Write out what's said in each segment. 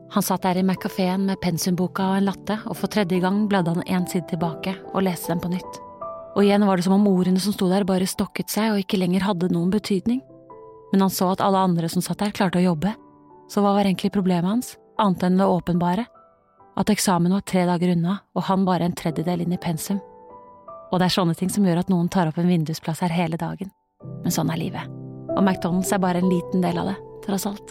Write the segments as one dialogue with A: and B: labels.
A: Han satt der i McCaféen med pensumboka og en latte, og for tredje gang bladde han en side tilbake og leste den på nytt. Og igjen var det som om ordene som sto der bare stokket seg og ikke lenger hadde noen betydning. Men han så at alle andre som satt der klarte å jobbe. Så hva var egentlig problemet hans, annet enn det åpenbare? At eksamen var 3 dager unna, og han bare en tredjedel inn i pensum. Og det er sånne ting som gjør at noen tar opp en vindusplass her hele dagen. Men sånn er livet. Og McDonald's er bare en liten del av det, tross alt.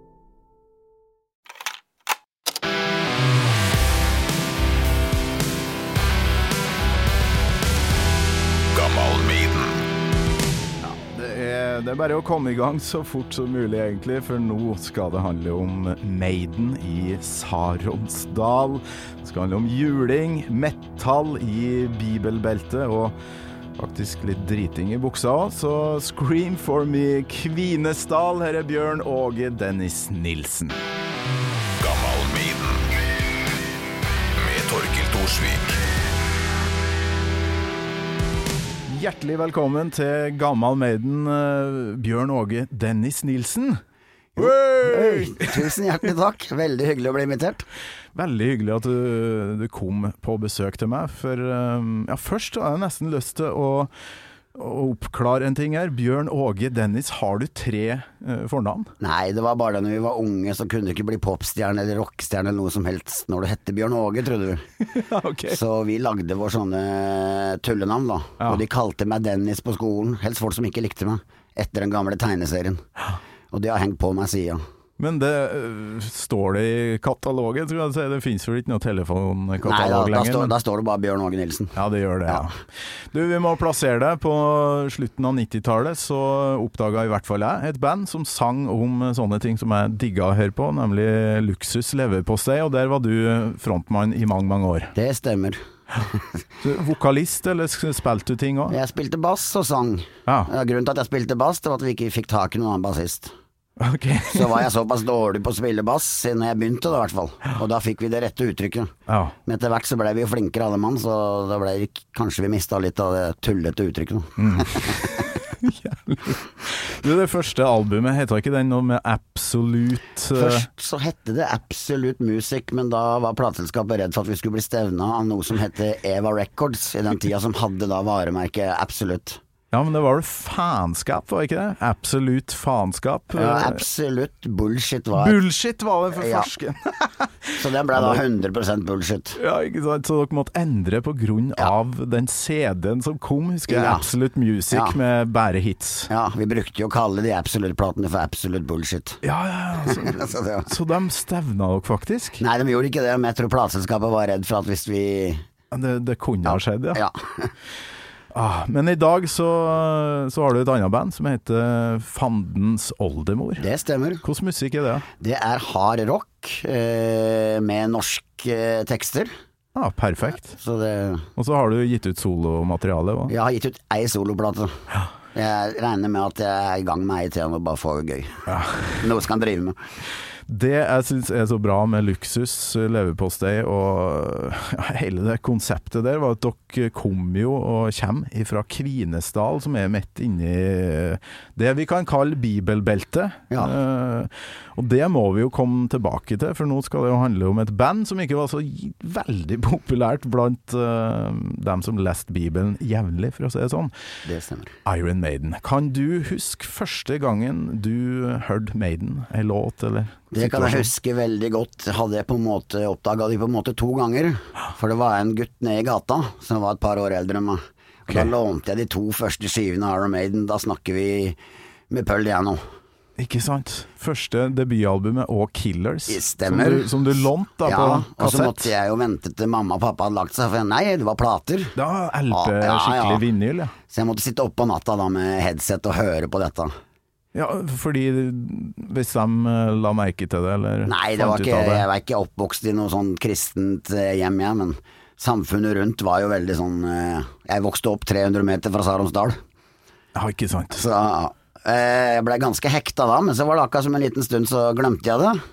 B: Det er bare å komme i gang så fort som mulig egentlig, for nå skal det handle om Maiden i Saronsdal. Det skal handle om juling, metall i bibelbeltet og faktisk litt driting i buksa også. Så Scream for me, Kvinesdal. Her er Bjørn Åge Dennis Nilsen.
C: Gammal Maiden med Torkild Thorsvik.
B: Hjertelig velkommen til Gammal Maiden, Bjørn Åge Dennis Nilsen.
D: Hey! Tusen hjertelig takk, veldig hyggelig å bli invitert.
B: Veldig hyggelig at du kom på besøk til meg, for først har jeg nesten lyst til å oppklare en ting her. Bjørn Åge Dennis, har du 3 fornavn?
D: Nei, det var bare da når vi var unge så kunne du ikke bli popstjerne eller rockstjerne eller noe som helst når du hette Bjørn Åge, trodde du.
B: Okay.
D: Så vi lagde vår sånne tullenavn da, og de kalte meg Dennis på skolen, helst folk som ikke likte meg, etter den gamle tegneserien. Og det har hengt på meg siden.
B: Men det står det i katalogen, tror jeg. Det finnes vel ikke noe telefonkatalog lenger?
D: Nei, da står det bare Bjørn Åge Nilsen.
B: Ja, det gjør det, ja. Du, vi må plassere deg. På slutten av 90-tallet så oppdaget i hvert fall jeg et band som sang om sånne ting som jeg digget å høre på, nemlig Luxus leverpostei, og der var du frontmann i mange, mange år.
D: Det stemmer.
B: Så, vokalist, eller spilte du ting også?
D: Jeg spilte bass og sang.
B: Ja.
D: Grunnen til at jeg spilte bass, det var at vi ikke fikk tak i noen annen bassist.
B: Okay.
D: Så var jeg såpass dårlig på å spille bass siden jeg begynte da, i hvert fall. Og da fikk vi det rette uttrykket. Ja. Men etter hvert så ble vi jo flinkere alle mann, så da ble det, kanskje vi mistet litt av det tullete uttrykket.
B: Du, det første albumet, heter ikke den noe med Absolute?
D: Først så hette det Absolute Music, men da var plateselskapet redd for at vi skulle bli stevnet av noe som hette Eva Records i den tida, som hadde da varemerket Absolute.
B: Ja, men det var jo faenskap, var ikke det? Absolutt faenskap.
D: Ja, absolutt bullshit var det.
B: Bullshit var det for farsken.
D: Ja. Så det ble da 100% bullshit.
B: Ja, ikke sant? Så dere måtte endre på grunn av den CD-en som kom, husker jeg, Absolute Music med bare hits.
D: Ja, vi brukte jo å kalle de Absolute-platene for Absolute Bullshit.
B: Ja. Så de stevna dere faktisk?
D: Nei, de gjorde ikke det, men jeg tror plateselskapet var redd for at hvis vi...
B: Det kunne ha skjedd, ja. Men i dag så har du et annet band som heter Fandens Oldemor.
D: Det stemmer.
B: Hvordan musikk er det?
D: Det er hard rock med norske tekster.
B: Ja, perfekt. Og så har du gitt ut solomateriale også.
D: Jeg har gitt ut ei soloplate. Jeg regner med at jeg er i gang med ei til og bare får det gøy. Noe som kan drive med.
B: Det jeg synes er så bra med Luxus leverpostei og hele det konseptet der, var at dere kom jo og kommer fra Kvinesdal, som er midt inni det vi kan kalle bibelbeltet. Ja. Og det må vi jo komme tilbake til, for nå skal det jo handle om et band som ikke var så veldig populært blant dem som leste Bibelen jevnlig, for å si det sånn.
D: Det stemmer.
B: Iron Maiden. Kan du huske første gangen du hørte Maiden, en låt eller?
D: Det kan jeg huske veldig godt. Hadde jeg oppdaget de på en måte 2 ganger. For det var en gutt nede i gata som var et par år eldre enn meg. Og da lånte jeg de 2 første skivene av Iron Maiden. Da snakker vi med Pearl Jam.
B: Ikke sant? Første debutalbumet og Killers.
D: Stemmer.
B: Som du lånte da på kassett.
D: Og så måtte jeg jo vente til mamma og pappa hadde lagt seg, for nei, det var plater.
B: Da LP, skikkelig vinyl, ja.
D: Så jeg måtte sitte opp på natta da med headset og høre på dette.
B: Ja, fordi hvis de la merke til det, eller?
D: Nei, det var ikke, jeg var ikke oppvokst i noe sånn kristent hjem, men samfunnet rundt var jo veldig sånn, jeg vokste opp 300 meter fra Saronsdal.
B: Ja, ikke sant.
D: Så jeg ble ganske hekta da, men så var det akkurat som en liten stund så glemte jeg det.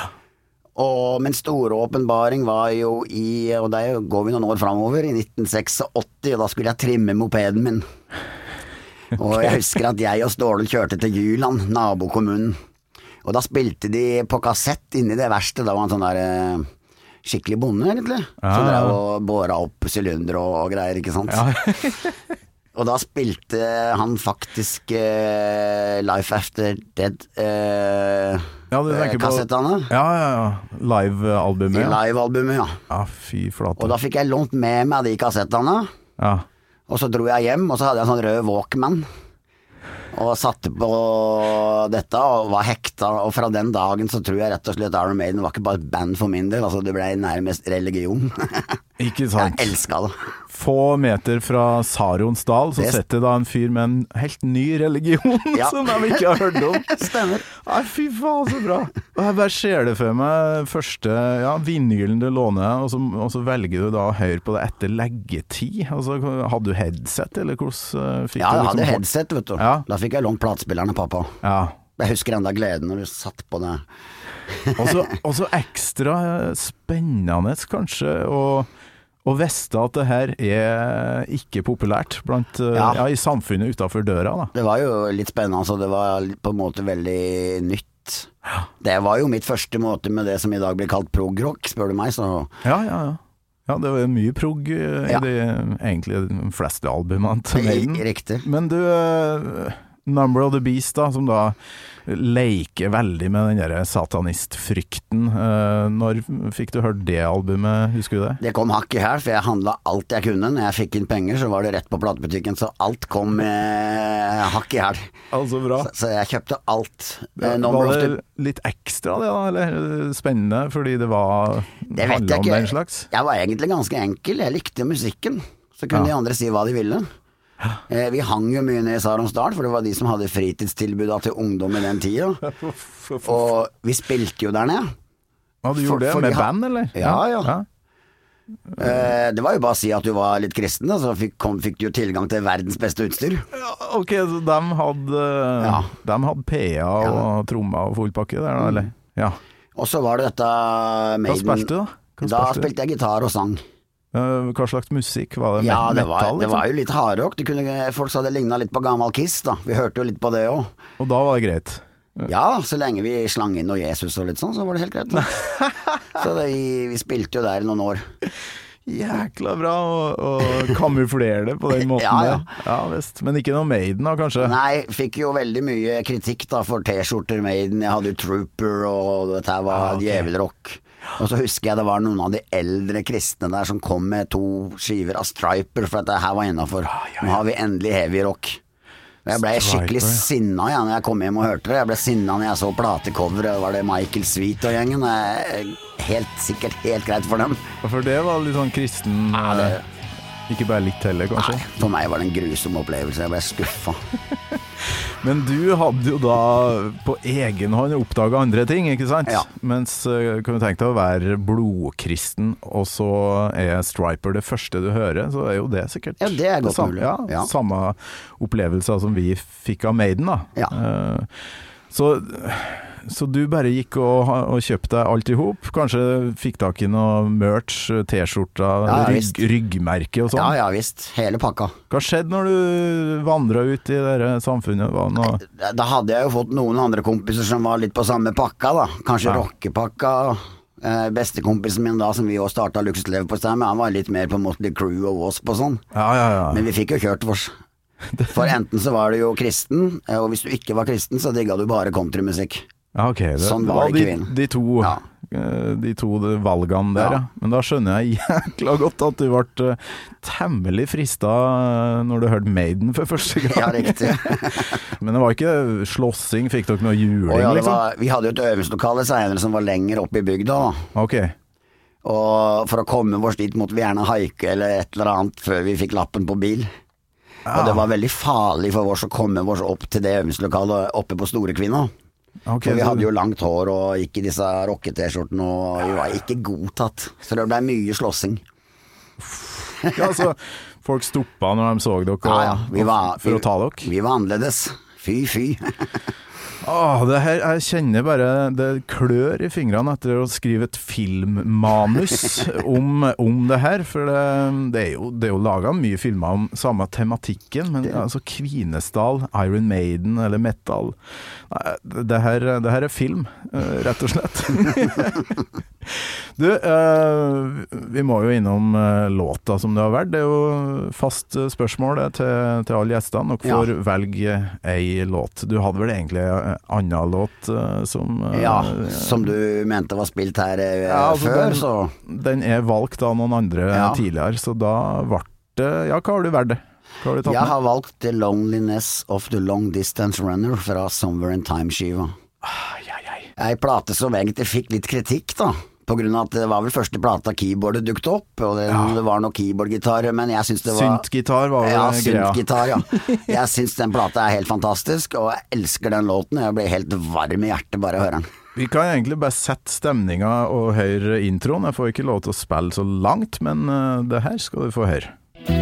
D: Og min store åpenbaring var jo og der går vi noen år fremover, i 1986, og da skulle jeg trimme mopeden min. Og jeg husker at jeg og Ståle kjørte til Jylland, nabokommunen. Og da spilte de på kassett inni det verste. Da var han sånn der skikkelig bonde, egentlig. Så drev og båra opp sylinder og greier, ikke sant? Ja. Og da spilte han faktisk Life After Dead kassettene.
B: Ja. Live-albumet.
D: Live-albumet, ja.
B: Ja, fy flate.
D: Og da fikk jeg lånt med meg de kassettene.
B: Ja.
D: Og så dro jeg hjem, og så hadde jeg en sånn rød Walkman. Og satte på dette og var hekta, og fra den dagen så tror jeg rett og slett Iron Maiden var ikke bare et band for min del, altså det ble nærmest religion.
B: Ikke sant?
D: Jeg elsket det.
B: Få meter fra Saronsdal så setter da en fyr med en helt ny religion som de ikke har hørt om.
D: Stemmer.
B: Nei, fy faen, så bra. Og jeg bare ser det for meg, første vinylen du låner, og så velger du da å høre på det etter leggetid. Altså, hadde du headset, eller hvordan fikk du
D: jeg hadde headset, vet du.
B: Ja.
D: Da fikk jeg lånt platespillerne, pappa.
B: Ja.
D: Jeg husker enda gleden når du satt på det.
B: Og så ekstra spennende kanskje å vite at det her er ikke populært blant, i samfunnet utenfor døra da.
D: Det var jo litt spennende, så det var på en måte veldig nytt. Det var jo mitt første måte med det som i dag blir kalt prog-rock, spør du meg, så... Ja,
B: det var mye prog i egentlig de fleste albumene til Maiden.
D: Riktig.
B: Men du, Number of the Beast da, som da leker veldig med den der satanistfrykten. Når fikk du hørt det albumet, husker du det?
D: Det kom hakk i hæl, for jeg handlet alt jeg kunne. Når jeg fikk inn penger, så var det rett på platebutikken, så alt kom hakk i hæl.
B: Altså bra.
D: Så jeg kjøpte alt.
B: Var det litt ekstra det da, eller spennende, fordi det var handlet om den slags?
D: Jeg var egentlig ganske enkel, jeg likte musikken. Så kunne de andre si hva de ville. Vi hang jo mye ned i Saronsdal, for det var de som hadde fritidstilbud til ungdom i den tida. Og vi spilte jo der nede.
B: Ja, du gjorde det med band, eller?
D: Ja. Det var jo bare å si at du var litt kristen, da, så fikk du jo tilgang til verdens beste utstyr.
B: Ja, ok, så de hadde PA og trommer og full pakke der, da, eller? Ja.
D: Og så var det dette Maiden.
B: Hva spilte du da?
D: Da spilte jeg gitar og sang.
B: Hva slags musikk? Var det metal?
D: Det var jo litt hardrock. Folk sa det lignet litt på gammel Kiss da. Vi hørte jo litt på det også.
B: Og da var det greit?
D: Ja, så lenge vi slang inn og Jesus og litt sånn, så var det helt greit da. Så vi spilte jo der i noen år.
B: Jækla bra å kamuflere det på den måten. Ja, visst. Men ikke noe Maiden da, kanskje?
D: Nei, fikk jo veldig mye kritikk da for T-skjorter Maiden. Jeg hadde jo Trooper, og dette her var djevelrock. Og så husker jeg det var noen av de eldre kristne der som kom med 2 skiver av Striper, for at det her var innenfor. Nå har vi endelig heavy rock. Og jeg ble skikkelig sinna når jeg kom hjem og hørte det. Jeg ble sinna når jeg så platecoveret. Var det Michael Sweet og gjengen? Sikkert helt greit for dem.
B: For det var litt sånn kristen... Ikke bare litt heller, kanskje?
D: Nei, for meg var det en grusom opplevelse. Jeg ble skuffet.
B: Men du hadde jo da på egen hånd oppdaget andre ting, ikke sant?
D: Ja.
B: Mens kan du tenke deg å være blodkristen, og så er Striper det første du hører, så er jo det sikkert...
D: Ja, det er godt mulig.
B: Ja, samme opplevelser som vi fikk av Maiden, da.
D: Ja.
B: Så du bare gikk og kjøpte deg alt i hop? Kanskje fikk tak i noe merch, T-skjorter, ryggmerke og sånn?
D: Ja, visst. Hele pakka.
B: Hva skjedde når du vandret ut i det samfunnet?
D: Da hadde jeg jo fått noen andre kompiser som var litt på samme pakka da. Kanskje rockepakka. Bestekompisen min da, som vi også startet Luksuslever på stedet med, han var litt mer på Motley Crue og Wasp og sånn.
B: Ja.
D: Men vi fikk jo kjørt oss. For enten så var du jo kristen, og hvis du ikke var kristen, så digget du bare countrymusikk.
B: Ja, ok.
D: Sånn var det ikke vinn.
B: De to valgene der, ja. Men da skjønner jeg jækla godt at du ble temmelig fristet når du hørte Maiden for første gang.
D: Ja, riktig.
B: Men det var ikke slåssing, fikk dere noe juling, liksom?
D: Vi hadde jo et øvingslokale senere som var lenger oppe i bygda da.
B: Ok.
D: Og for å komme oss dit måtte vi gjerne haike eller et eller annet før vi fikk lappen på bil. Og det var veldig farlig for oss å komme oss opp til det øvingslokalet oppe på Storekvinna.
B: Okay,
D: for vi hadde jo langt hår og gikk i disse rocke-t-skjortene, og vi var ikke godtatt. Så det ble mye slåssing.
B: Ja, så folk stoppet når de så dere for å ta dere?
D: Vi var annerledes. Fy.
B: Det her, jeg kjenner bare det klør i fingrene etter å skrive et filmmanus om det her, for det er jo laget mye filmer om samme tematikken, men altså Kvinesdal, Iron Maiden eller metal, det her er film, rett og slett. Du, vi må jo innom låta som det har vært. Det er jo fast spørsmål til alle gjestene. Dere får velge ei låt. Du hadde vel egentlig en annen låt som
D: som du mente var spilt her før, så
B: den er valgt av noen andre tidligere, så da ble det hva har du valgt? Hva har du tatt med?
D: Jeg har valgt The Loneliness of the Long Distance Runner fra Somewhere in Time-skiva. Ei plate som egentlig fikk litt kritikk da, på grunn av at det var vel første plata keyboardet dukket opp, og det var noe keyboardgitar, men jeg synes det var
B: syntgitar var vel greia.
D: Syntgitar, Jeg synes den plata er helt fantastisk, og jeg elsker den låten. Jeg blir helt varm i hjertet bare å høre den.
B: Vi kan egentlig bare sette stemninga og høre introen. Jeg får ikke lov til å spille så langt, men det her skal du få høre.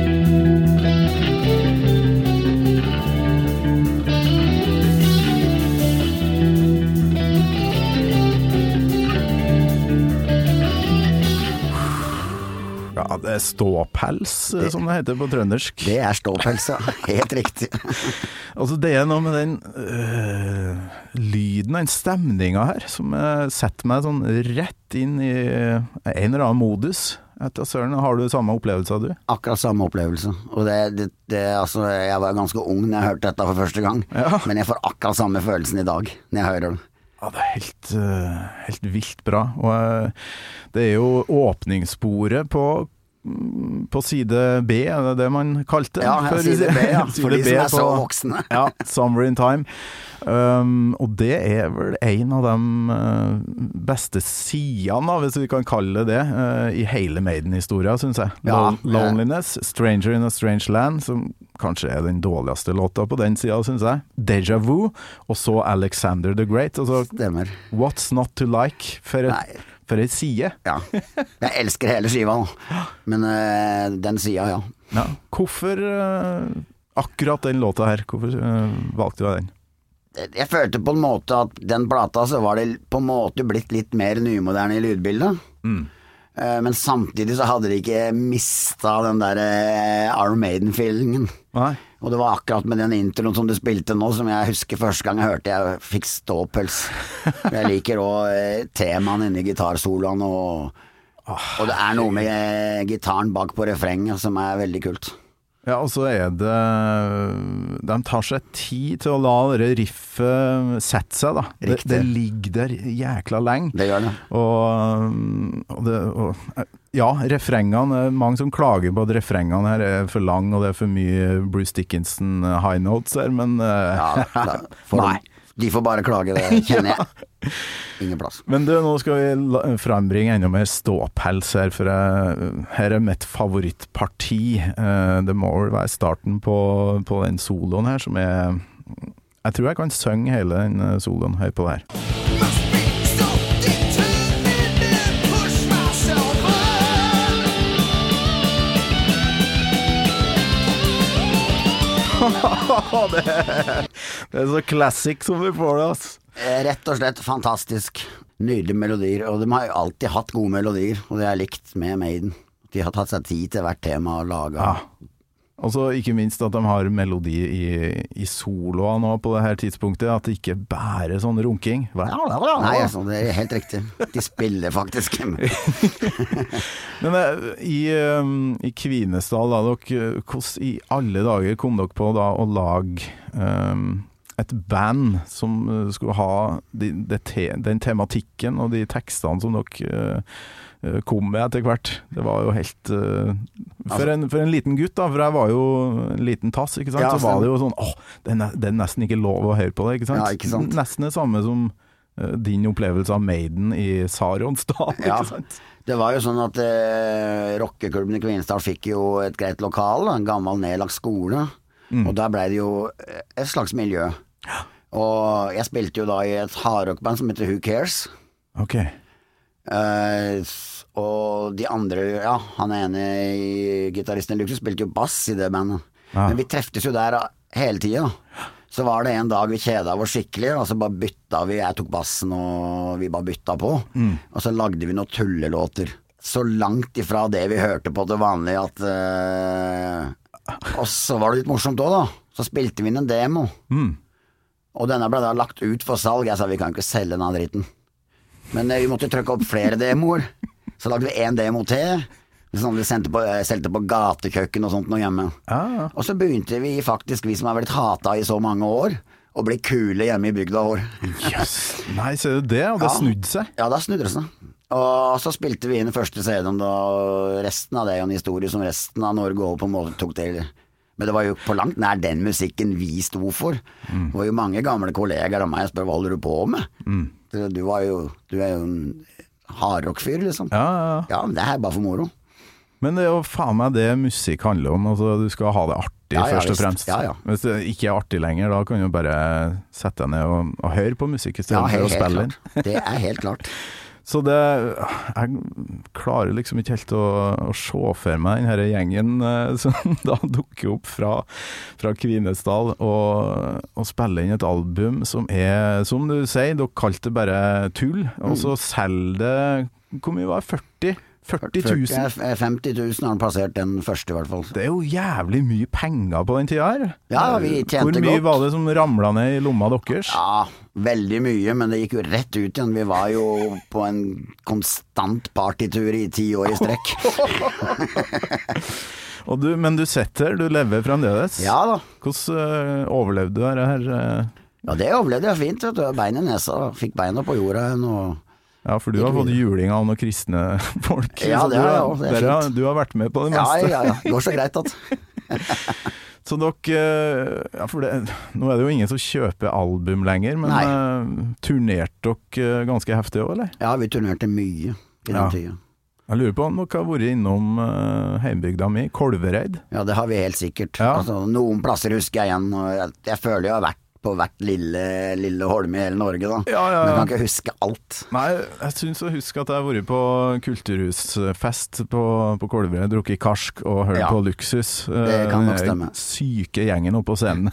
B: Ja, det er ståpels, som det heter på trøndersk.
D: Det er ståpels, helt riktig.
B: Altså, det er noe med den lyden, den stemninga her, som setter meg sånn rett inn i en eller annen modus. Etter søren, har du samme opplevelse, du? Akkurat
D: samme opplevelse. Og altså, jeg var ganske ung når jeg hørte dette for første gang, men jeg får akkurat samme følelsen i dag når jeg hører det.
B: Ja, det er helt vilt bra. Og det er jo åpningssporet på side B, er det det man kalte det?
D: Ja, side B, for de som er så voksne.
B: Ja, Somewhere in Time. Og det er vel en av de beste sidene, hvis vi kan kalle det, i hele Maiden-historien, synes jeg. Loneliness, Stranger in a Strange Land, som kanskje er den dårligste låta på den siden, synes jeg. Deja Vu, og så Alexander the Great. Og så
D: Stemmer.
B: What's Not to Like, for en side.
D: Ja, jeg elsker hele skiva nå, men den sida,
B: Hvorfor akkurat den låta her? Hvorfor valgte du den?
D: Jeg følte på en måte at den plata så var det på en måte blitt litt mer nymoderne i lydbildet. Men samtidig så hadde de ikke mistet den der Iron Maiden-feelingen. Og det var akkurat med den introen som du spilte nå, som jeg husker første gang jeg hørte jeg fikk ståpels. Jeg liker også temaen inne i gitarsoloen, og det er noe med gitaren bak på refrenget som er veldig kult.
B: Ja, og så er det de tar seg tid til å la det riffet sette seg, da. Det ligger der jækla lenge.
D: Det gjør det.
B: Og refrengene, mange som klager på at refrengene her er for lang, og det er for mye Bruce Dickinson high notes her, men
D: nei. De får bare klage, det kjenner jeg. Ingen plass.
B: Men du, nå skal vi frembringe enda mer ståpels her, for her er mitt favorittparti. Det må vel være starten på den soloen her, som jeg tror jeg kan synge hele den soloen her på det her. det er så classic som vi får det, altså.
D: Rett og slett fantastisk. Nydelige melodier, og de har jo alltid hatt gode melodier, og det har jeg likt med Maiden. De har tatt seg tid til hvert tema å lage.
B: Og så ikke minst at de har melodi i soloa nå på det her tidspunktet, at det ikke bærer sånn runking.
D: Nei, altså, det er helt riktig. De spiller faktisk.
B: Men i Kvinesdal, da, hvordan i alle dager kom dere på da å lage et band som skulle ha den tematikken og de tekstene som dere kom med etter hvert? Det var jo helt for en liten gutt da, for jeg var jo en liten tass, ikke sant? Så var det jo sånn, det er nesten ikke lov å høre på det, ikke sant?
D: Ja, ikke sant?
B: Nesten det samme som din opplevelse av Maiden i Saronsdal, ikke sant?
D: Det var jo sånn at rockeklubben i Kvinesdal fikk jo et greit lokal, en gammel nedlagt skole, og der ble det jo et slags miljø. Og jeg spilte jo da i et hardrockband som heter Who Cares.
B: Ok.
D: Og de andre, han ene i gitaristen i Luxus spilte jo bass i det bandet. Men vi treftes jo der hele tiden. Så var det en dag vi kjeda oss skikkelig, og så bare bytta vi, jeg tok bassen og vi bare bytta på, og så lagde vi noen tullelåter. Så langt ifra det vi hørte på til vanlig at og så var det litt morsomt også da. Så spilte vi inn en demo, og denne ble da lagt ut for salg. Jeg sa vi kan ikke selge denne dritten, men vi måtte trykke opp flere demoer. Så lagde vi en demo til, sånn vi selte på gatekøkken og sånt noe hjemme. Og så begynte vi faktisk, vi som har vært hata i så mange år, å bli kule hjemme i bygda vår.
B: Yes. Nei, ser du det? Og det snudde seg?
D: Ja, det snudde seg. Og så spilte vi inn den første CD-en da, resten av det er jo en historie som resten av Norge også på en måte tok til. Men det var jo på langt nær den musikken vi sto for. Det var jo mange gamle kolleger av meg som spør, hva holder du på med? Du er jo en hardrockfyr, liksom. Ja, men det er bare for moro.
B: Men det er jo faen meg det musikk handler om, altså du skal ha det artig først og fremst. Hvis det ikke er artig lenger, da kan du bare sette deg ned og høre på musikk i stedet for å spille inn.
D: Det er helt klart.
B: Så jeg klarer liksom ikke helt å se for meg den her gjengen som da dukker opp fra Kvinesdal og spiller inn et album som er, som du sier, dere kalte det bare tull, og så selger det, hvor mye var det? 40 000?
D: 50 000 har han passert den første i hvert fall.
B: Det er jo jævlig mye penger på den tida her.
D: Ja, vi tjente godt.
B: Hvor mye var det som ramlet ned i lomma deres?
D: Ja, veldig mye, men det gikk jo rett ut igjen. Vi var jo på en konstant partytur i 10 år i strekk.
B: Men du sitter, du lever fremdeles.
D: Ja da.
B: Hvordan overlevde du det her?
D: Ja, det overlevde jeg fint, vet du. Bein i nesa, fikk beina på jorda igjen og...
B: Ja, for du har fått juling av noen kristne folk.
D: Ja, det har jeg også, det er fint.
B: Du har vært med på det meste.
D: Ja, det går så greit at.
B: Så dere, ja, for nå er det jo ingen som kjøper album lenger, men turnerte dere ganske heftig også, eller?
D: Ja, vi turnerte mye i den tiden.
B: Jeg lurer på om dere har vært innom heimbygda mi, Kolvereid?
D: Ja, det har vi helt sikkert.
B: Ja.
D: Altså, noen plasser husker jeg igjen, og jeg føler jeg har vært på hvert lille holme i hele Norge da.
B: Ja.
D: Men jeg kan ikke huske alt.
B: Nei, jeg synes å huske at jeg har vært på kulturhusfest på Kolvereid, drukket karsk og hørt på Luksus.
D: Det kan nok stemme.
B: Syke gjengen oppe på scenen.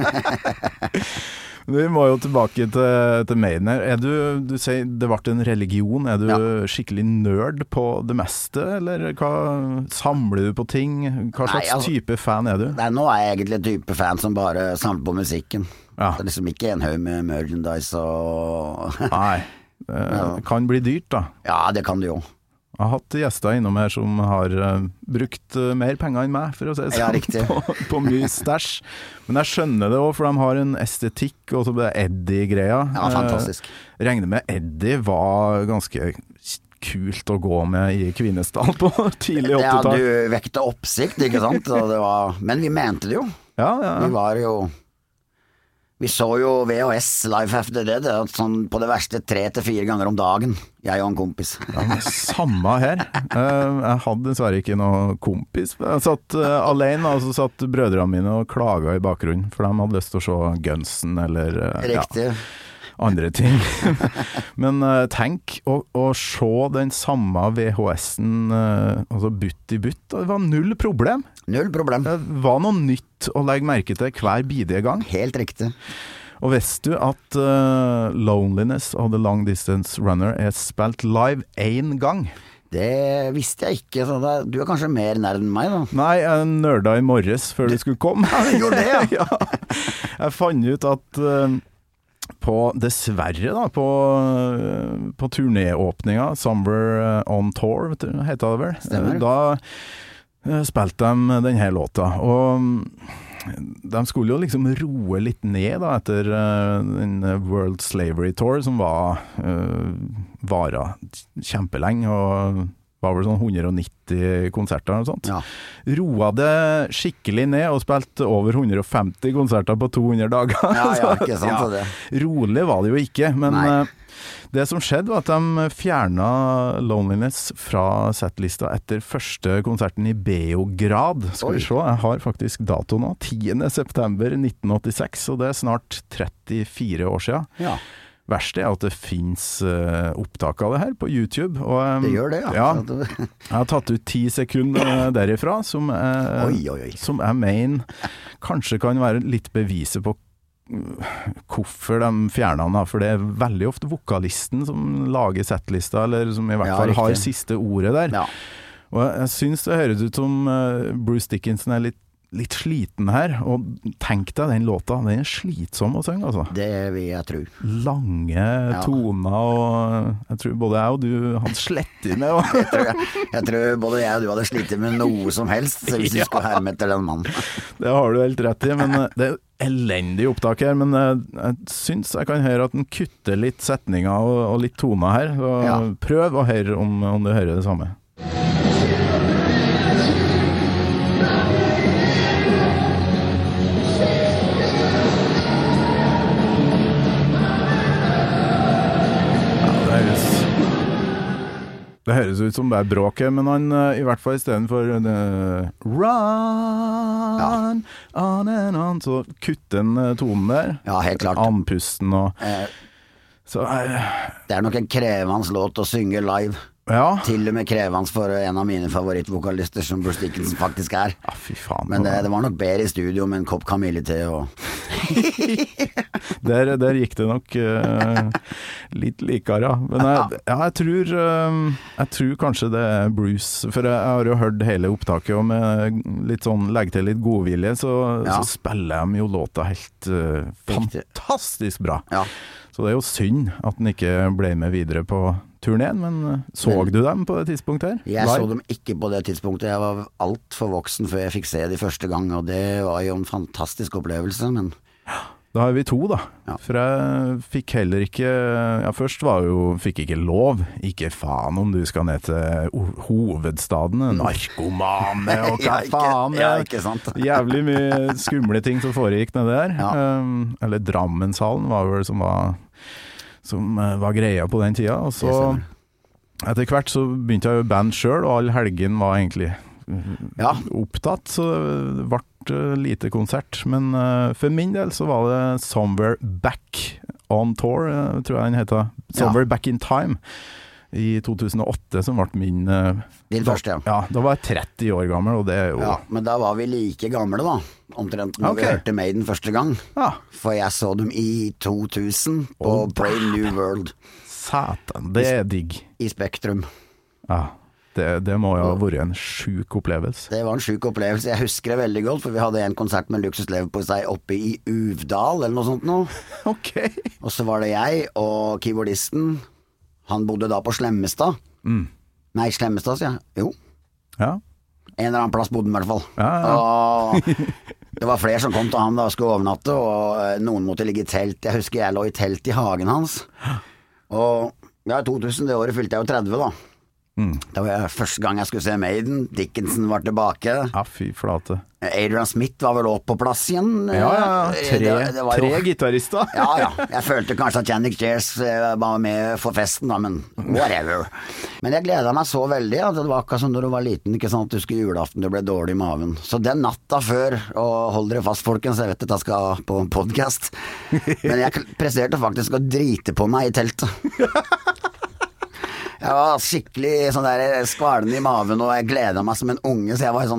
B: Vi må jo tilbake til Maiden her. Du sier det ble en religion. Er du skikkelig nerd på det meste, eller samler du på ting? Hva slags type fan er du?
D: Nei, nå er jeg egentlig en type fan som bare samler på musikken.
B: Ja.
D: Det er liksom ikke en haug med merchandise og...
B: Nei, det kan bli dyrt da.
D: Ja, det kan det jo.
B: Jeg har hatt gjester innom her som har brukt mer penger enn meg, for å si det sånn, på mye stæsj. Men jeg skjønner det også, for de har en estetikk, og så blir det Eddie-greia.
D: Ja, fantastisk.
B: Regner med Eddie var ganske kult å gå med i Kvinesdal på tidlig 80-tall.
D: Ja, du vekte oppsikt, ikke sant? Men vi mente det jo.
B: Ja.
D: Vi var jo... Vi så jo VHS Live After Dead sånn på det verste 3 til 4 ganger om dagen, jeg og en kompis.
B: Ja, samme her. Jeg hadde dessverre ikke noen kompis. Jeg satt alene, og så satt brødrene mine og klaget i bakgrunnen, for de hadde lyst til å se Gunsen eller andre ting. Men tenk å se den samme VHS-en, altså butt i butt, det var null problem.
D: Null problem.
B: Det var noe nytt å legge merke til hver bidige gang.
D: Helt riktig.
B: Og visste du at Loneliness of the Long Distance Runner er spilt live 1 gang?
D: Det visste jeg ikke, så du er kanskje mer nerd enn meg da?
B: Nei, jeg nerda i morges før du skulle komme.
D: Ja, du gjorde det,
B: ja. Jeg fant ut at dessverre da, på turnéåpninga, Somewhere on Tour, heter det vel?
D: Stemmer.
B: Da spilte de denne låta, og de skulle jo liksom roe litt ned da, etter den World Slavery Tour, som vara kjempelenge, og var vel sånn 190 konserter og sånt.
D: Ja.
B: Roa det skikkelig ned og spilte over 150 konserter på 200 dager.
D: Ja, ikke sant det.
B: Rolig var det jo ikke, men det som skjedde var at de fjernet Loneliness fra settlista etter første konserten i Beograd. Skal vi se, jeg har faktisk dato nå, 10. september 1986, og det er snart 34 år siden.
D: Ja.
B: Verste er at det finnes opptak av det her på YouTube. Og,
D: det gjør det,
B: ja. Jeg har tatt ut 10 sekunder derifra, som jeg mener kanskje kan være litt beviset på hvorfor de fjernet den, for det veldig ofte vokalisten som lager settlista, eller som I hvert fall har siste ordet der.
D: Ja.
B: Og jeg synes det høres ut som Bruce Dickinson litt sliten her, og tenk deg den låta, den slitsom å synge, altså.
D: Det vil jeg tro.
B: Lange toner, og jeg tror både jeg og du hadde slettet med.
D: Jeg tror både jeg og du hadde slitt med noe som helst, hvis du skulle herme etter den mannen.
B: Det har du helt rett I, men det elendig opptak her, men jeg synes jeg kan høre at den kutter litt setninger og litt toner her, så prøv å høre om du hører det samme. Det høres ut som det bråk her, men han I hvert fall I stedet for run on and on, så kutter han tonen der.
D: Ja, helt klart.
B: Andpusten og så,
D: det nok en krevende låt å synge live.
B: Ja.
D: Til og med krevende for en av mine favorittvokalister som Bruce Dickinson faktisk Ja,
B: fy faen.
D: Men det var nok bedre I studio med en kopp kamillete og
B: der gikk det nok litt likere, men jeg tror kanskje det Bruce, for jeg har jo hørt hele opptaket, og med litt sånn, legg til litt godvilje, så spiller de jo låta helt fantastisk bra. Ja. Så det jo synd at den ikke ble med videre på turneen, men så du dem på det tidspunktet her?
D: Jeg så dem ikke på det tidspunktet. Jeg var alt for voksen før jeg fikk se de første gang, og det var jo en fantastisk opplevelse, men
B: da har vi to da, for jeg fikk heller ikke, først fikk ikke lov, ikke faen om du skal ned til hovedstaden, narkomane og hva faen,
D: ikke sant.
B: Jævlig mye skumle ting som foregikk ned der, eller Drammenshallen var vel som var greia på den tida, og så etter hvert så begynte jeg jo band selv, og all helgen var egentlig opptatt, så det ble lite konsert, men for min del så var det Somewhere Back on Tour, tror jeg den heter, Somewhere Back in Time I 2008 som ble min
D: din første,
B: da var jeg 30 år gammel, og det jo
D: men da var vi like gamle da, omtrent når vi hørte Maiden første gang, for jeg så dem I 2000 på Brave New World.
B: Satan, det digg
D: I Spektrum.
B: Det må jo ha vært en syk opplevelse.
D: Det var en syk opplevelse. Jeg husker det veldig godt, for vi hadde en konsert med Luxus Leverpostei oppe I Uvdal, eller noe sånt nå.
B: Ok.
D: Og så var det jeg og keyboardisten. Han bodde da på Slemmestad. Nei, Slemmestad, sier jeg. Jo.
B: Ja.
D: En eller annen plass bodde han I hvert fall. Og det var flere som kom til han da og skulle overnatte, og noen måtte ligge I telt. Jeg husker jeg lå I telt I hagen hans. Og I 2000, det året fylte jeg jo 30 da. Det var første gang jeg skulle se Maiden. Dickinson var tilbake.
B: Fy flate.
D: Adrian Smith var vel opp på plass igjen.
B: Tre gitarister.
D: Jeg følte kanskje at Jannik Jers var med for festen da, men whatever. Men jeg gledet meg så veldig at det var akkurat som når du var liten, ikke sant, at du skulle julaften, du ble dårlig I maven. Så den natta før, og hold dere fast folkens, jeg vet at jeg skal på en podcast, men jeg presterte faktisk å drite på meg I teltet. Jeg var skikkelig sånn der skvalende I maven, og jeg gledet meg som en unge, så jeg var sånn.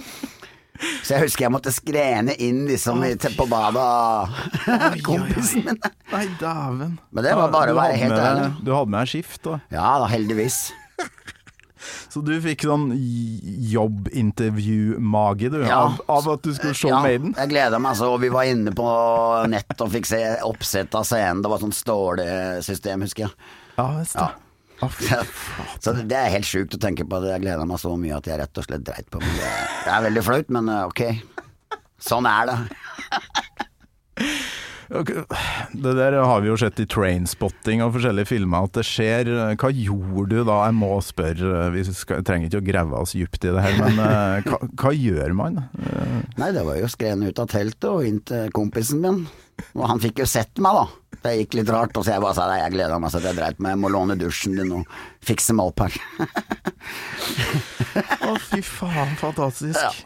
D: Så jeg husker jeg måtte skrene inn liksom på badet kompisen min.
B: Nei, daven.
D: Men det var bare å være helt ærlig.
B: Du hadde med skift da?
D: Ja, da heldigvis.
B: Så du fikk sånn jobbintervju-mage du, av at du skulle se Maiden?
D: Ja, jeg gledet meg så, og vi var inne på nett og fikk se oppsett av scenen. Det var sånn stålsystem, husker jeg.
B: Ja, visst da.
D: Så det helt sykt å tenke på at jeg gleder meg så mye at jeg rett og slett dreit på meg. Det veldig flaut, men ok, sånn det.
B: Det der har vi jo sett I Trainspotting og forskjellige filmer at det skjer. Hva gjorde du da? Jeg må spørre, vi trenger ikke å greve oss djupt I det her, men hva gjør man?
D: Nei, det var jo skrene ut av teltet og inn til kompisen min, og han fikk jo sett meg da. Det gikk litt rart, og så jeg bare sa jeg gleder meg så jeg dreit meg, jeg må låne dusjen din og fikse meg opp her.
B: Fy faen, fantastisk.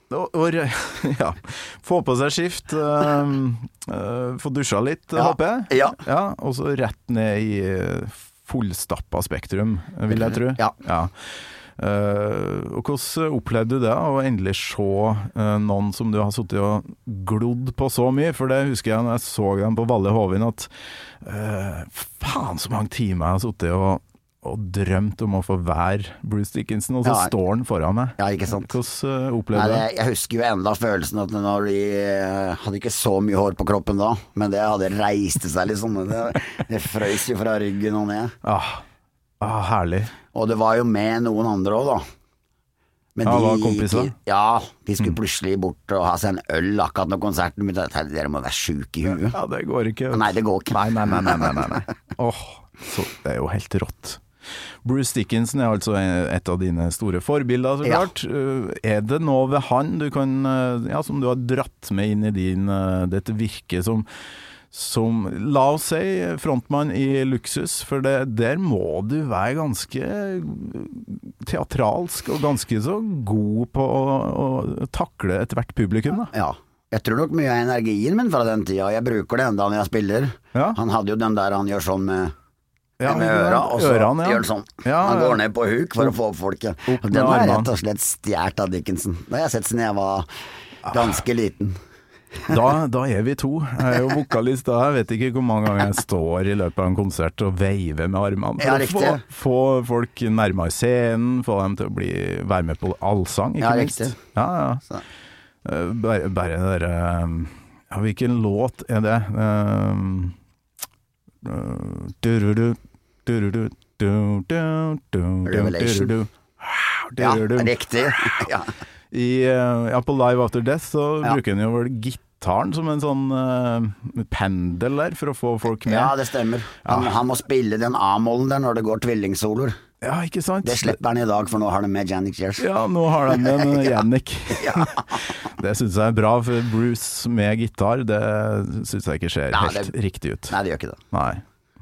B: Få på seg skift, få dusja litt, håper jeg. Og så rett ned I fullstappa Spektrum, vil jeg tro. Og hvordan opplevde du det, å endelig se noen som du har suttet og glodd på så mye? For det husker jeg når jeg så dem på Valle Hovin, at faen så mange timer jeg har suttet og drømt om å få være Bruce Dickinson, og så står han foran meg.
D: Ja, ikke sant.
B: Hvordan opplevde du det?
D: Jeg husker jo enda følelsen at når de hadde ikke så mye hår på kroppen da, men det hadde reiste seg liksom. Det frøys jo fra ryggen og ned.
B: Herlig.
D: Og det var jo med noen andre også da. Men
B: var kompiser?
D: De skulle plutselig bort og ha seg en øl akkurat når konserten begynte. Dere må være syke i huet.
B: Ja, det går ikke.
D: Nei, det går ikke.
B: Nei. Så det er jo helt rått. Bruce Dickinson er altså et av dine store forbilder, så klart. Er det noe ved han du kan, som du har dratt med inn i dette virke som, la oss si, frontmann i Luxus, for der må du være ganske teatralsk og ganske så god på å takle et hvert publikum, da?
D: Ja. Jeg tror nok mye av energien min fra den tida, jeg bruker det enda når jeg spiller. Han hadde jo den der han gjør sånn med øra, og så gjør han sånn. Han går ned på huk for å få opp folket. Den var rett og slett stjert av Dickinson. Det har jeg sett siden jeg var ganske liten.
B: Da er vi to. Jeg er jo vokalist da. Jeg vet ikke hvor mange ganger jeg står i løpet av en konsert og veiver med armene for å få folk nærmere scenen, få dem til å være med på allsang, ikke minst.
D: Riktig.
B: Bare det der hvilken låt er det?
D: Revelation. Riktig.
B: På Live After Death så bruker han jo vel gitaren som en sånn pendel der for å få folk med.
D: Ja, det stemmer. Han må spille den A-mollen der når det går tvillingsoloer.
B: Ja, ikke sant?
D: Det slipper han i dag, for nå har de med Jannik Jers.
B: Ja, nå har de med Jannik. Det synes jeg er bra, for Bruce med gitar, det synes jeg ikke ser helt riktig ut.
D: Nei, det gjør ikke det.
B: Nei.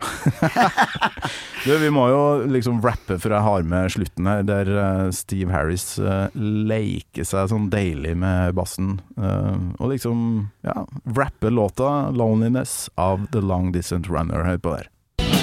B: Vi må jo liksom rappe, for jeg har med slutten her, der Steve Harris leker seg sånn deilig med bassen, og liksom, rappe låta Loneliness av The Long Distance Runner her på der.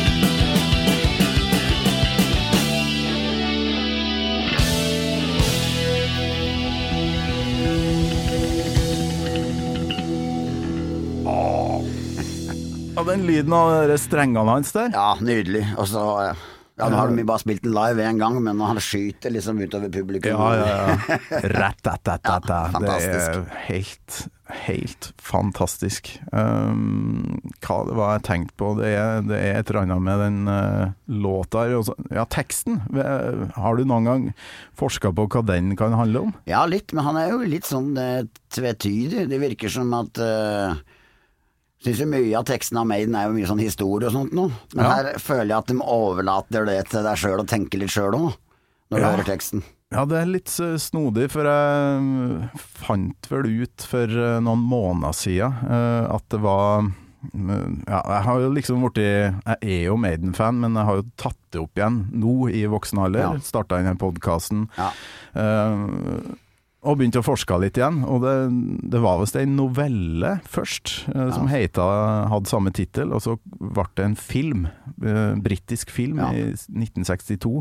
B: Den lyden av strengene hans der.
D: Ja, nydelig. Og så, nå har de bare spilt den live en gang, men han skyter liksom utover publikum.
B: Rett-tett-tett-tett. Det er helt fantastisk. Hva det var jeg tenkt på? Det er et eller annet med den låta. Teksten. Har du noen gang forsket på hva den kan handle om?
D: Ja, litt, men han er jo litt sånn tvetydig. Det virker som at synes jo mye av teksten av Maiden er jo mye sånn historie og sånt nå, men her føler jeg at de overlater det til deg selv og tenker litt selv også, når du hører teksten.
B: Ja, det er litt snodig, for jeg fant vel ut for noen måneder siden at det var jeg har jo liksom jeg er jo Maiden-fan, men jeg har jo tatt det opp igjen nå i voksen alder, startet denne podcasten og begynte å forske litt igjen, og det var visst en novelle først, som hadde samme titel, og så ble det en film, brittisk film i 1962,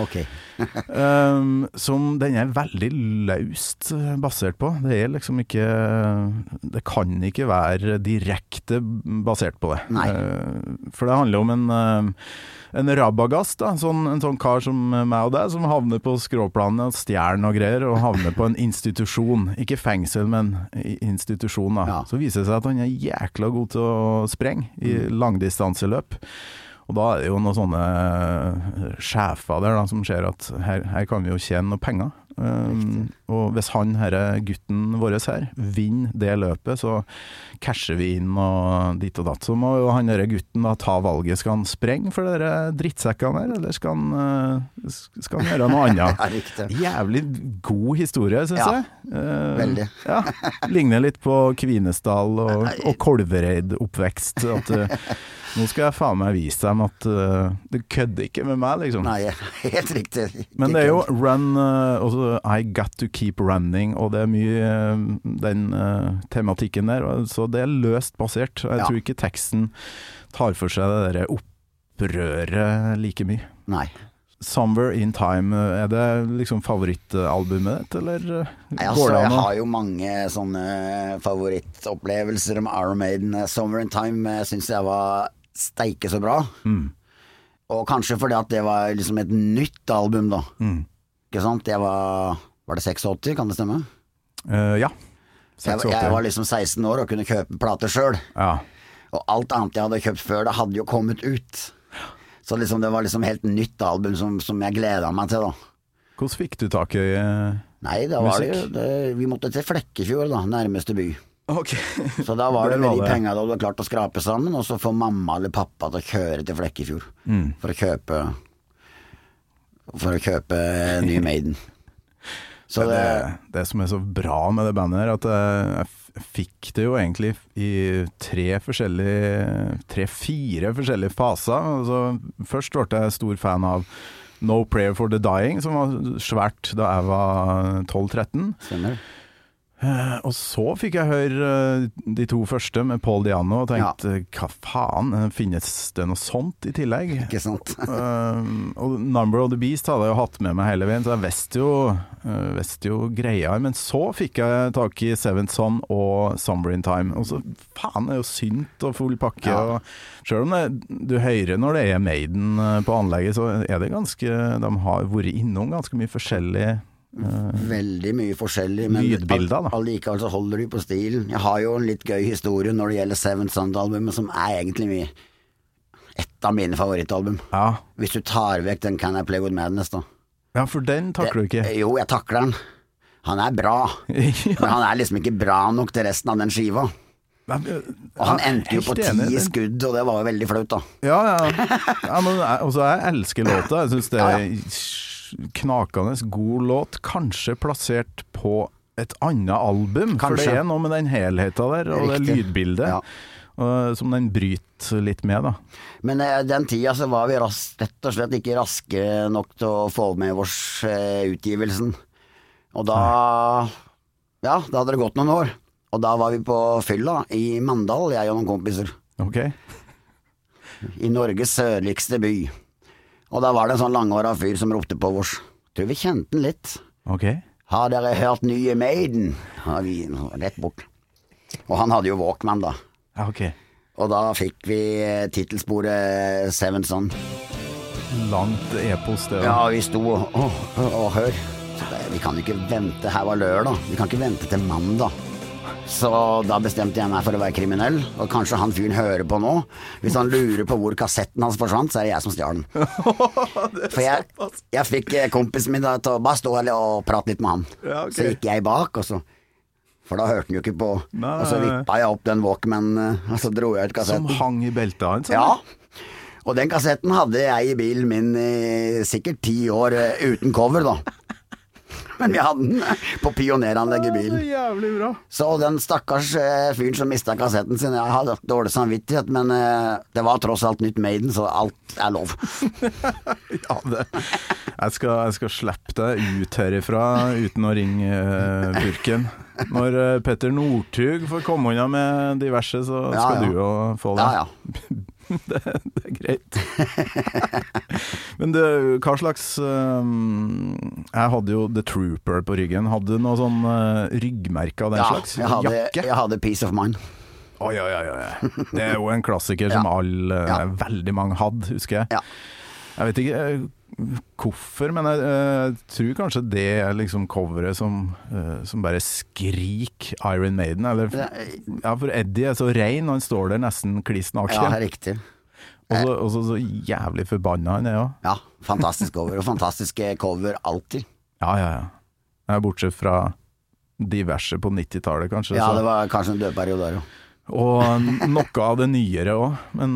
B: som den er veldig løst basert på. Det er liksom ikke, det kan ikke være direkte basert på det. For det handler om en rabagast, da, en sånn kar som meg og deg, som havner på skråplanet og stjern og greier, og havner på en institusjon, ikke fengsel, men institusjon da. Så viser det seg at han er jækla god til å sprenge i langdistanseløp, og da er det jo noen sånne sjefer der da, som ser at her kan vi jo tjene noe penger. Og hvis gutten vår her vinner det løpet, så casher vi inn og dit og datt. Så må jo gutten da ta valget. Skal han sprenge for dere drittsekkene her, eller skal han gjøre noe annet? Jævlig god historie, synes jeg.
D: Veldig.
B: Ligner litt på Kvinesdal og Kolvereid oppvekst, at nå skal jeg faen meg vise dem at det kødder ikke med meg, liksom.
D: Nei, helt riktig.
B: Men det er jo run, også I got to keep running, og det er mye den tematikken der, så det er løst basert. Jeg tror ikke teksten tar for seg det der opprøret like mye.
D: Nei.
B: Somewhere in Time, er det liksom favorittalbumet ditt, eller
D: Altså, jeg har jo mange sånne favorittopplevelser med Iron Maiden. Somewhere in Time synes jeg var steike så bra. Og kanskje fordi at det var liksom et nytt album da. Ikke sant? Var det 86, kan det stemme?
B: Ja.
D: Jeg var liksom 16 år og kunne kjøpe plater selv.
B: Ja.
D: Og alt annet jeg hadde kjøpt før, det hadde jo kommet ut. Så liksom det var liksom helt nytt album som jeg gledet meg til da.
B: Hvordan fikk du tak i
D: Nei, da var vi måtte til Flekkefjord da, nærmeste by.
B: Okay.
D: Så da var det med de pengene da du hadde klart å skrape sammen, og så får mamma eller pappa til å kjøre til Flekkefjord for å kjøpe ny Maiden. Så
B: det som er så bra med det bandet her, at jeg fikk det jo egentlig i 3-4 forskjellige faser. Altså, først ble jeg stor fan av No Prayer for the Dying, som var svært da jeg var 12-13.
D: Stemmer.
B: Og så fikk jeg høre de 2 første med Paul Diano og tenkte, hva faen, finnes det noe sånt i tillegg?
D: Ikke sant?
B: Og Number of the Beast hadde jeg jo hatt med meg hele veien, så jeg visste jo greia, men så fikk jeg tak i Seventh Son og Somewhere in Time, og så faen, det er jo synt og full pakke, og selv om du hører når det er Maiden på anlegget, så er det de har vært innom ganske mye forskjellig
D: veldig mye forskjellig, men
B: lydbilder,
D: allikevel så holder de på stilen. Jeg har jo en litt gøy historie når det gjelder Seventh Son-albumet, som egentlig et av mine favorittalbum.
B: Ja.
D: Hvis du tar vekk den Can I Play With Madness da.
B: Ja, for den takler du ikke.
D: Jo, jeg takler den. Han er bra, men han er liksom ikke bra nok til resten av den skiva. Og han endte jo på 10 skudd, og det var jo veldig flaut da.
B: Ja, men også jeg elsker låta. Jeg synes det knakende god låt, kanskje plassert på et annet album, for det er noe med den helheten der, og det lydbildet, som den bryter litt med da.
D: Men den tida så var vi rett og slett ikke raske nok til å få med oss utgivelsen. Og da hadde det gått noen år. Og da var vi på fylla i Mandal, jeg og noen kompiser.
B: Ok.
D: I Norges sørligste by. Og da var det en sånn langhåret fyr som ropte på oss. Tror vi kjente den litt.
B: Ok.
D: Har dere hørt nye Maiden? Ja, vi rett bort. Og han hadde jo Walkman da.
B: Ja, ok.
D: Og da fikk vi titelsporet Seventh Son.
B: Langt epos det.
D: Ja, vi sto og hør. Vi kan ikke vente, her var lørdag. Vi kan ikke vente til mandag. Så da bestemte jeg meg for å være kriminell. Og kanskje han fyren hører på nå. Hvis han lurer på hvor kassetten hans forsvant, så er det jeg som stjal den. For jeg fikk kompisen min til å bare stå og prate litt med han. Ja, okay. Så gikk jeg bak, for da hørte han jo ikke på. Nei. Og så vippet jeg opp den Walkman, og så dro jeg ut kassetten.
B: Som hang i beltet hans?
D: Ja. Og den kassetten hadde jeg i bilen min i sikkert 10 år uten cover da. Men vi hadde den på pioneranlegg i bilen.
B: Det er jævlig bra.
D: Så den stakkars fyren som mistet kassetten sin, jeg hadde dårlig samvittighet, men det var tross alt nytt Maiden, så alt er lov.
B: Ja, jeg skal slippe deg ut herifra uten å ringe Burken. Når Petter Northug får komme unna med diverse, så skal du jo få det.
D: Ja.
B: Det er greit. Men hva slags jeg hadde jo The Trooper på ryggen. Hadde du noe sånn ryggmerke av den slags?
D: Jakke? Jeg hadde Peace of Mind.
B: Ja. Det er jo en klassiker som veldig mange hadde, husker jeg. Jeg vet ikke hvorfor, men jeg tror kanskje det er liksom coveret som bare skrik Iron Maiden, eller for Eddie er så rein, han står der nesten kliss naken.
D: Ja, riktig.
B: Og så jævlig forbanna han er jo.
D: Ja, fantastisk cover, og fantastiske cover alltid.
B: Ja. Bortsett fra diverse på 90-tallet kanskje.
D: Ja, det var kanskje en dødperiode der jo.
B: Og noe av det nyere også,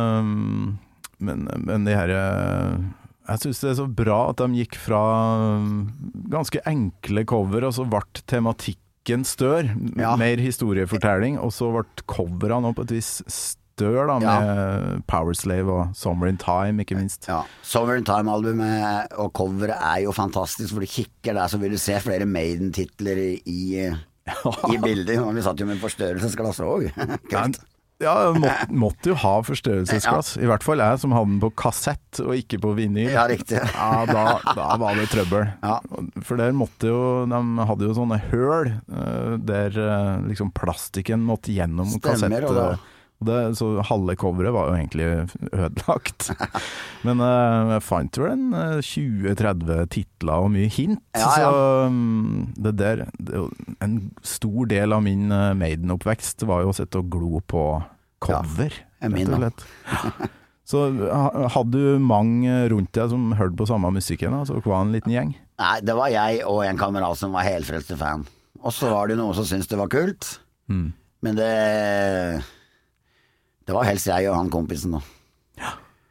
B: men det her jeg synes det er så bra at de gikk fra ganske enkle cover, og så ble tematikken større, mer historiefortelling, og så ble coverne på et vis større da, med Powerslave og Summer in Time, ikke minst. Ja,
D: Summer in Time-albumet og coveret er jo fantastisk, for du kikker der, så vil du se flere Maiden-titler i bildet, og vi satt jo med forstørrelsesglass også.
B: Ja, måtte jo ha forstørrelsesglass. I hvert fall jeg som hadde den på kassett og ikke på vinyl.
D: Ja, riktig.
B: Ja, da var det trøbbel.
D: Ja.
B: For der måtte jo, de hadde jo sånne høl der liksom plastikken måtte gjennom
D: Stemmer,
B: kassett. Så halve coveret var jo egentlig ødelagt. Men jeg fant vel en 20-30 titler og mye hint.
D: Ja.
B: Så det er jo en stor del av min Maiden-oppvekst var jo å sitte og glo på cover.
D: Ja, min da.
B: Så hadde du mange rundt deg som hørte på samme musikken, så var en liten gjeng?
D: Nei, det var jeg og en kamerat som var helfrelste fan. Og så var det noen som syntes det var kult. Men det var helst jeg og han kompisen da. Ja.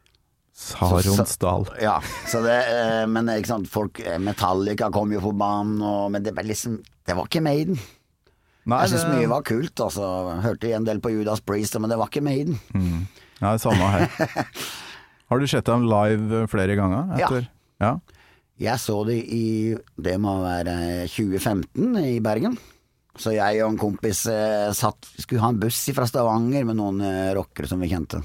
B: Saronsdal.
D: Ja, så men ikke sant, Metallica kom jo på banen, men det var liksom, det var ikke Maiden. Nei, jeg synes mye var kult, altså. Hørte en del på Judas Priest, men det var ikke Maiden.
B: Ja, det samme her. Har du sett dem live flere ganger? Ja.
D: Jeg så det må være 2015 i Bergen. Så jeg og en kompis skulle ha en buss fra Stavanger med noen rockere som vi kjente.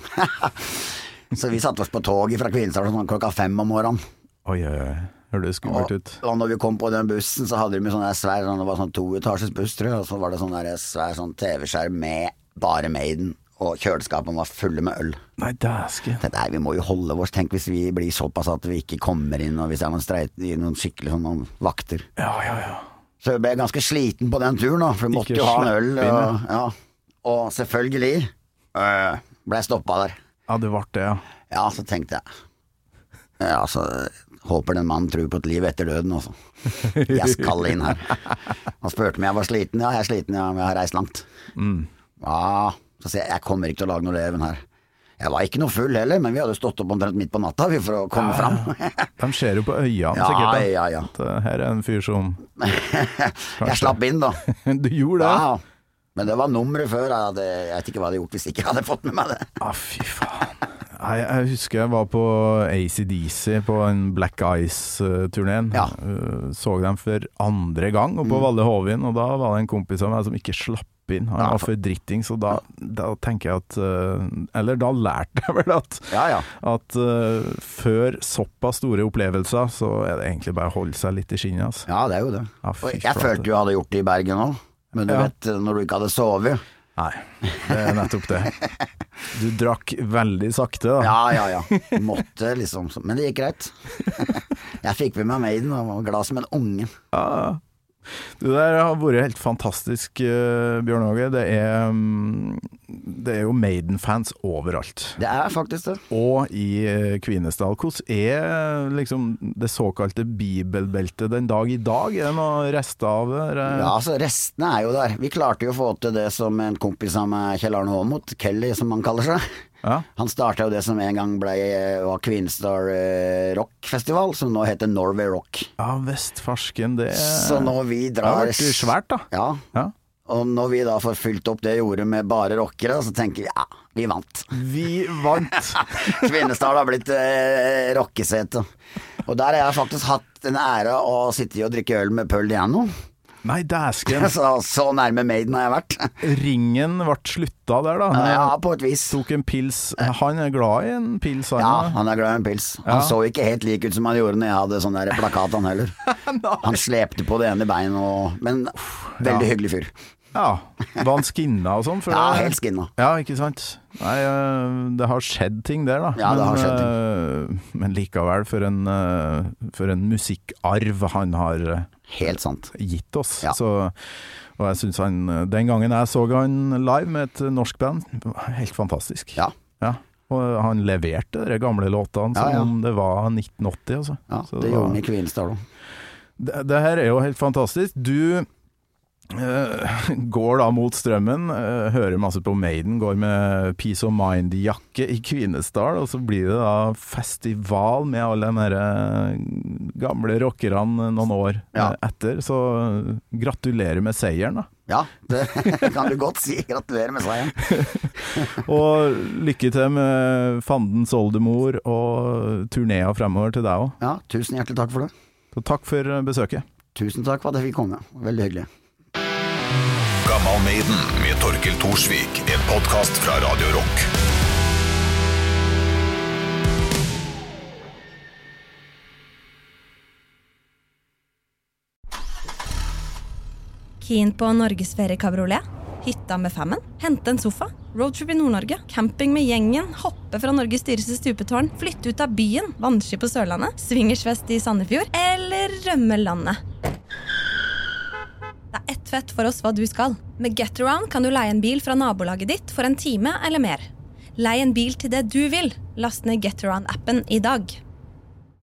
D: Så vi satt oss på toget fra Kvinesdal klokka 5 om morgenen.
B: Oi, hørte skummelt ut.
D: Og når vi kom på den bussen, så hadde de med sånn svær, det var sånn 2-etasjes buss, tror jeg, og så var det sånn svær sånn TV-skjerm med bare Maiden, og kjøleskapene var fulle med øl.
B: Nei, dæsken.
D: Vi må jo holde oss, tenk hvis vi blir såpass at vi ikke kommer inn, og hvis det er noen skikkelig sånn vakter.
B: Ja.
D: Så jeg ble ganske sliten på den turen da, for vi måtte jo ha en øl, og selvfølgelig ble jeg stoppet der.
B: Ja, det var det, ja.
D: Ja, så tenkte jeg, så håper den mannen tror på et liv etter døden også. Jeg skal inn her. Han spurte om jeg var sliten. Ja, jeg er sliten, men jeg har reist langt. Ja, så sier jeg kommer ikke til å lage noe leven her. Jeg var ikke noe full heller, men vi hadde stått opp omtrent midt på natta for å komme fram.
B: De ser jo på øynene sikkert.
D: Ja.
B: Her er en fyr som...
D: Jeg slapp inn da.
B: Du gjorde det?
D: Ja, men det var nummeret før. Jeg vet ikke hva jeg hadde gjort hvis ikke jeg hadde fått med meg det.
B: Fy faen. Jeg husker jeg var på AC/DC på en Black Ice-turneen. Så dem for andre gang oppe på Valle Hovin, og da var det en kompis av meg som ikke slapp inn. Han var for dritting, så da tenker jeg at eller da lærte jeg vel at før såpass store opplevelser så er det egentlig bare å holde seg litt i skinnet, altså.
D: Ja, det er jo det. Jeg følte jo jeg hadde gjort det i Bergen også, men du vet, når du ikke hadde sovet.
B: Nei, det er nettopp det. Du drakk veldig sakte da.
D: Ja. Måtte liksom, men det gikk greit. Jeg fikk med meg Maiden og var glad som en unge.
B: Ja. Det der har vært helt fantastisk, Bjørn Åge. Det er jo Maiden-fans overalt.
D: Det er faktisk det.
B: Og i Kvinesdal. Hvordan er liksom det såkalte bibelbeltet den dag i dag? Er det noen rester av det?
D: Ja, altså restene er jo der. Vi klarte jo å få til det som en kompis av meg, Kjell Arne Aamodt, Kelly som han kaller seg. Ja. Han startet jo det som en gang var Kvinesdal Rockfestival, som nå heter Norway Rock.
B: Ja, Vestfarsken, det
D: Så når vi drar...
B: Det har vært svært da.
D: Ja. Og når vi da får fylt opp det jordet med bare rockere, så tenker vi, vi vant.
B: Vi vant!
D: Kvinesdal har blitt rockesete. Og der har jeg faktisk hatt en ære å sitte og drikke øl med Pearl Diano.
B: Nei, dæsken.
D: Så nærme Maiden har jeg vært.
B: Ringen ble slutta der da.
D: Ja, på et vis.
B: Tok en pils. Han er glad i en pils, han.
D: Ja, han er glad i en pils. Han så ikke helt lik ut som han gjorde når jeg hadde sånn der plakat han heller. Han slepte på det ene beinet, men veldig hyggelig fyr.
B: Ja, var han skinna og sånn?
D: Ja, helt skinna.
B: Ja, ikke sant? Nei, det har skjedd ting der da.
D: Ja, det har skjedd ting.
B: Men likevel for en musikkarv han har
D: helt sant
B: gitt oss. Ja. Og jeg synes den gangen jeg så han live med et norsk band, helt fantastisk. Ja. Og han leverte de gamle låtene som om det var 1980 altså.
D: Ja, det gjorde han i Kvinesdal.
B: Det her er jo helt fantastisk. Du går da mot strømmen, hører masse på Maiden, går med Peace of Mind-jakke i Kvinesdal, og så blir det da festival med alle de gamle rockerne noen år etter, så gratulerer med seieren da.
D: Ja, det kan du godt si. Gratulerer med seieren.
B: Og lykke til med Fandens oldemor og turnéer fremover til deg også.
D: Ja, tusen hjertelig takk for det.
B: Så takk for besøket.
D: Tusen takk for at jeg fikk komme, veldig hyggelig.
C: Gammal Maiden med Torkel Torsvik, en podcast fra Radio Rock.
E: Keen på Norges feriekabriolet? Hytta med fammen? Hente en sofa? Roadtrip i Nord-Norge? Camping med gjengen? Hoppe fra Norges dyreste stupetårn? Flytte ut av byen? Vannski på Sørlandet? Swingersfest i Sandefjord? Eller rømme landet? Det ett fett for oss hva du skal. Med Getaround kan du leie en bil fra nabolaget ditt for en time eller mer. Leie en bil til det du vil. Last ned Getaround-appen i dag.